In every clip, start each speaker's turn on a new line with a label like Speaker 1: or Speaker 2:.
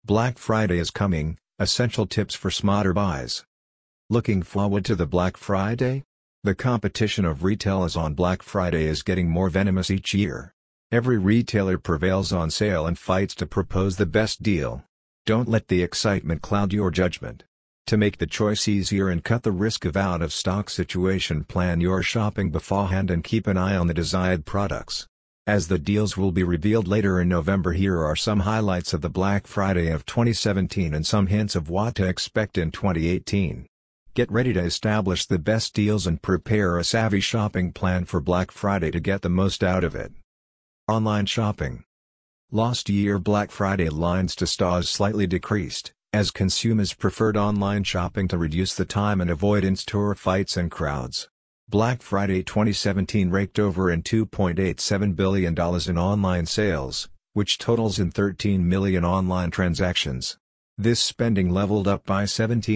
Speaker 1: Black Friday is coming, essential tips for smarter buys. Looking forward to the Black Friday? The competition of retailers on Black Friday is getting more venomous each year. Every retailer prevails on sale and fights to propose the best deal. Don't let the excitement cloud your judgment. To make the choice easier and cut the risk of out-of-stock situation, plan your shopping beforehand and keep an eye on the desired products. As the deals will be revealed later in November, here are some highlights of the Black Friday of 2017 and some hints of what to expect in 2018. Get ready to establish the best deals and prepare a savvy shopping plan for Black Friday to get the most out of it. Online shopping. Last year Black Friday lines to stores slightly decreased, as consumers preferred online shopping to reduce the time and avoid in-store fights and crowds. Black Friday 2017 raked over in $2.87 billion in online sales, which totals in 13 million online transactions. This spending leveled up by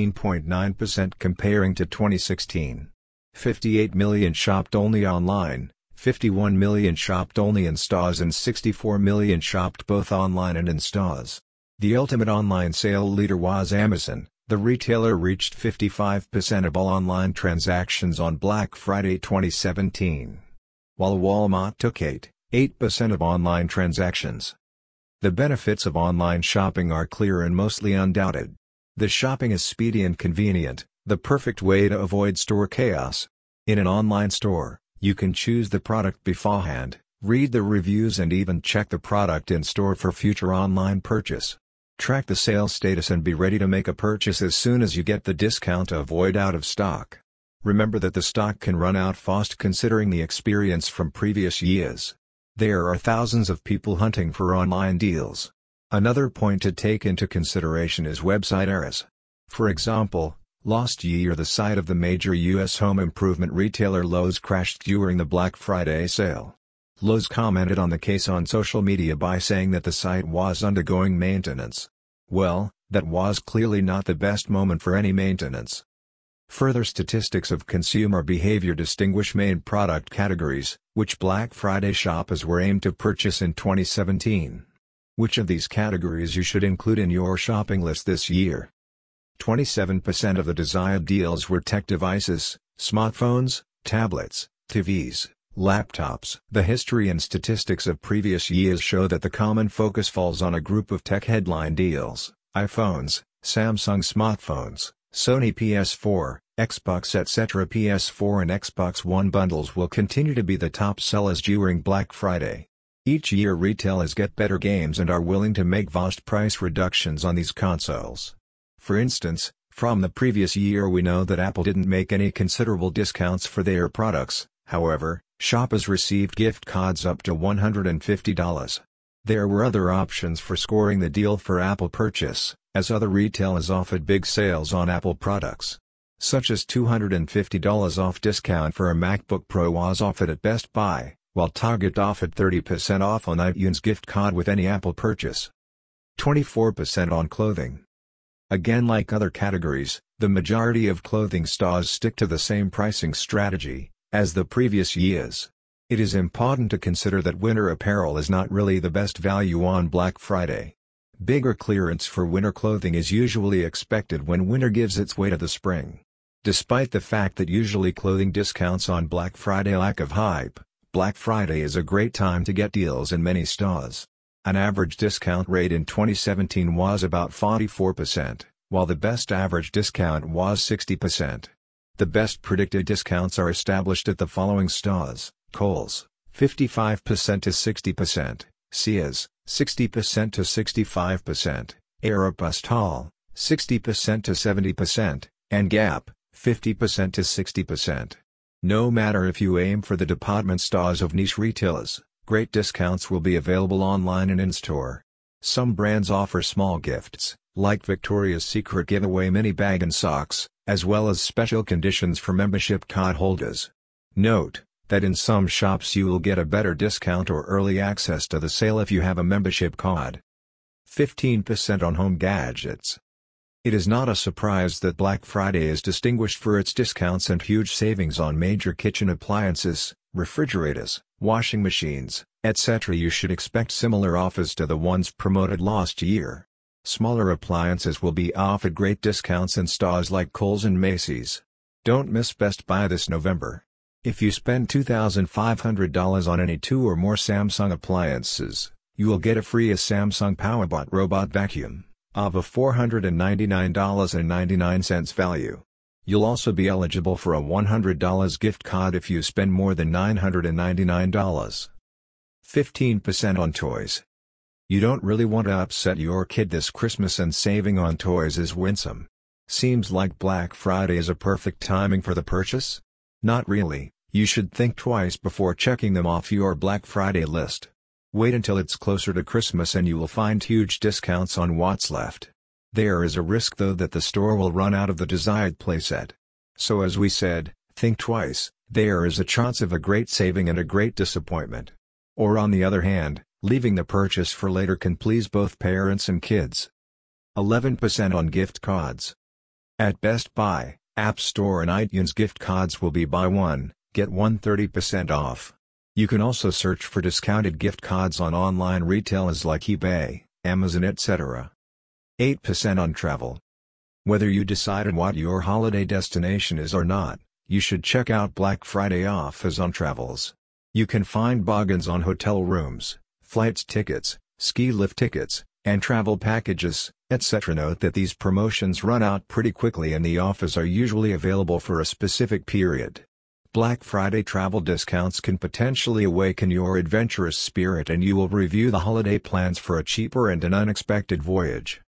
Speaker 1: 17.9% comparing to 2016. 58 million shopped only online, 51 million shopped only in stores and 64 million shopped both online and in stores. The ultimate online sale leader was Amazon. The retailer reached 55% of all online transactions on Black Friday 2017. While Walmart took 8% of online transactions. The benefits of online shopping are clear and mostly undoubted. The shopping is speedy and convenient, the perfect way to avoid store chaos. In an online store, you can choose the product beforehand, read the reviews and even check the product in store for future online purchase. Track the sales status and be ready to make a purchase as soon as you get the discount to avoid out of stock. Remember that the stock can run out fast considering the experience from previous years. There are thousands of people hunting for online deals. Another point to take into consideration is website errors. For example, last year the site of the major U.S. home improvement retailer Lowe's crashed during the Black Friday sale. Lowe's commented on the case on social media by saying that the site was undergoing maintenance. Well, that was clearly not the best moment for any maintenance. Further statistics of consumer behavior distinguish main product categories, which Black Friday shoppers were aimed to purchase in 2017. Which of these categories you should include in your shopping list this year? 27% of the desired deals were tech devices, smartphones, tablets, TVs, laptops. The history and statistics of previous years show that the common focus falls on a group of tech headline deals: iPhones, Samsung smartphones, Sony PS4, Xbox etc. PS4 and Xbox One bundles will continue to be the top sellers during Black Friday. Each year retailers get better games and are willing to make vast price reductions on these consoles. For instance, from the previous year we know that Apple didn't make any considerable discounts for their products. However, shoppers received gift cards up to $150. There were other options for scoring the deal for Apple purchase, as other retailers offered big sales on Apple products. Such as $250 off discount for a MacBook Pro was offered at Best Buy, while Target offered 30% off on iTunes gift card with any Apple purchase. 24% on clothing. Again, like other categories, the majority of clothing stores stick to the same pricing strategy as the previous years. It is important to consider that winter apparel is not really the best value on Black Friday. Bigger clearance for winter clothing is usually expected when winter gives its way to the spring. Despite the fact that usually clothing discounts on Black Friday lack of hype, Black Friday is a great time to get deals in many stores. An average discount rate in 2017 was about 44%, while the best average discount was 60%. The best predicted discounts are established at the following stores: Kohl's, 55% to 60%, Sears, 60% to 65%, Aéropostale, 60% to 70%, and Gap, 50% to 60%. No matter if you aim for the department stores of niche retailers, great discounts will be available online and in-store. Some brands offer small gifts, like Victoria's Secret giveaway mini bag and socks, as well as special conditions for membership card holders. Note that in some shops you will get a better discount or early access to the sale if you have a membership card. 15% on home gadgets. It is not a surprise that Black Friday is distinguished for its discounts and huge savings on major kitchen appliances, refrigerators, washing machines, etc. You should expect similar offers to the ones promoted last year. Smaller appliances will be off at great discounts in stores like Kohl's and Macy's. Don't miss Best Buy this November. If you spend $2,500 on any 2 or more Samsung appliances, you will get a free Samsung PowerBot robot vacuum of a $499.99 value. You'll also be eligible for a $100 gift card if you spend more than $999. 15% on toys. You don't really want to upset your kid this Christmas, and saving on toys is winsome. Seems like Black Friday is a perfect timing for the purchase? Not really. You should think twice before checking them off your Black Friday list. Wait until it's closer to Christmas and you will find huge discounts on what's left. There is a risk though that the store will run out of the desired playset. So as we said, think twice. There is a chance of a great saving and a great disappointment. Or on the other hand, leaving the purchase for later can please both parents and kids. 11% on gift cards. At Best Buy, App Store and iTunes, gift cards will be buy one, get one 30% off. You can also search for discounted gift cards on online retailers like eBay, Amazon, etc. 8% on travel. Whether you decided what your holiday destination is or not, you should check out Black Friday offers on travels. You can find bargains on hotel rooms, flights tickets, ski lift tickets, and travel packages, etc. Note that these promotions run out pretty quickly and the offers are usually available for a specific period. Black Friday travel discounts can potentially awaken your adventurous spirit and you will review the holiday plans for a cheaper and an unexpected voyage.